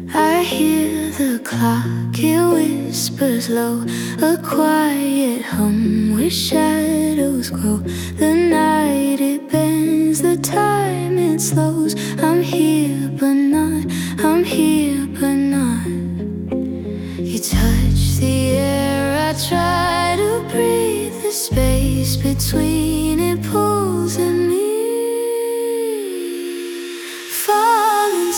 I hear the clock, it whispers low, a quiet hum where shadows grow. The night it bends, the time it slows. I'm here but not, I'm here but not. You touch the air, I try to breathe. The space between it pulls at me. Falling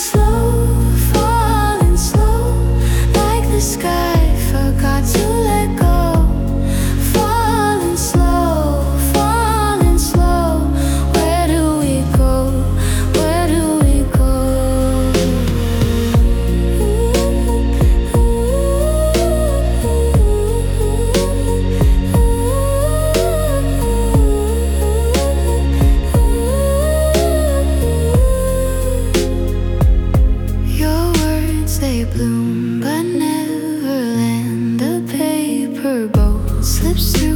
slow, like the sky forgot to let go. Falling slow, where do we go? Where do we go? Your words, they bloom but never land. A paper boat slips through